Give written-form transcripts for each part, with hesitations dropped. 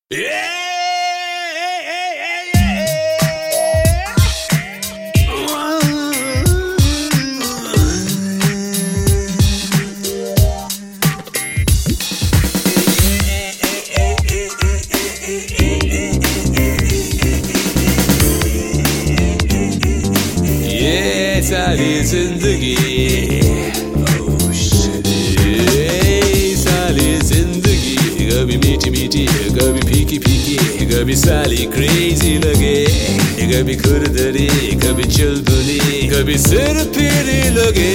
सारी जिंदगी सारी जिंदगी कभी मीठी मीठी कभी फीकी फीकी कभी साली क्रेजी लगे कभी खुरदरी कभी चुलबुली कभी सिर पीरी लगे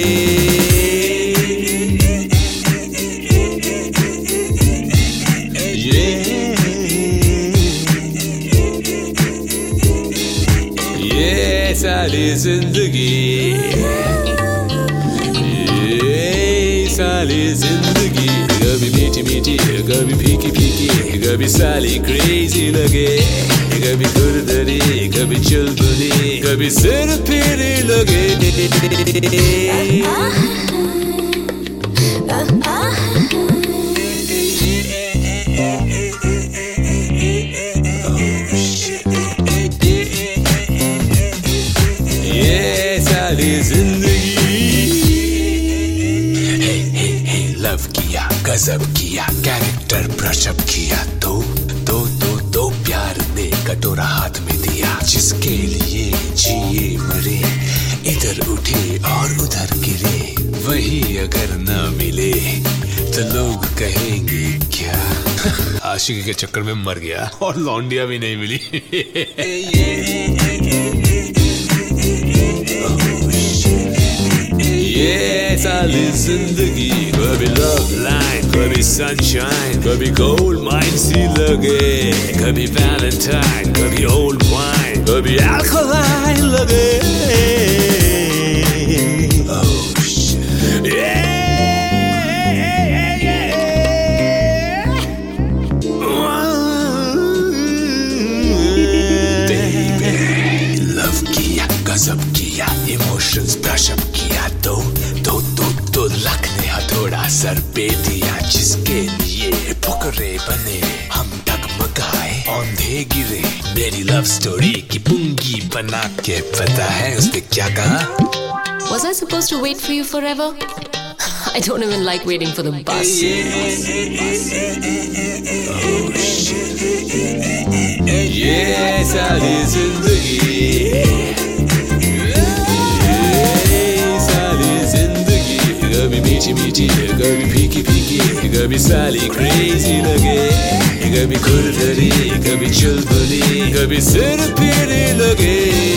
ये साली जिंदगी साली जिंदगी कभी मीठी मीठी कभी फीकी फीकी कभी साली क्रेजी लगे कभी खुरदरी कभी चुलबुली कभी सिर पीरी लगे लव किया गजब किया कैरेक्टर ब्रशअप किया तो प्यार ने कटोरा हाथ में दिया जिसके लिए जिए मरे इधर उठे और उधर गिरे वही अगर न मिले तो लोग कहेंगे क्या आशिकी के चक्कर में मर गया और लौंडिया भी नहीं मिली ये साली जिंदगी कभी लव लाइन कभी सनशाइन कभी गोल्ड माइन सी लगे कभी वैलेंटाइन कभी ओल्ड वाइन कभी अल्कोहल लगे लव किया गजब किया इमोशंस ब्रशअप किया तो लक ने हथौड़ा सर पे दिया जिसके लिए फुकरे बने हम डगमगाए औंधे गिरे मेरी लव स्टोरी की पुंगी बना के पता है उस पे क्या कहा Was I supposed to wait for you forever? I don't even like waiting for the bus. ये सारी जिंदगी कभी मीठी मीठी कभी फीकी फीकी कभी साली क्रेजी लगे कभी खुरदरी कभी चुलबुली कभी सिर पीरी लगे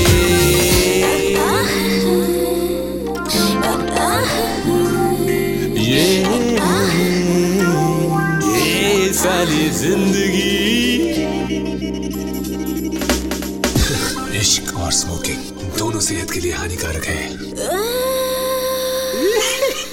ये साली जिंदगी इश्क और स्मोकिंग दोनों सेहत के लिए हानिकारक है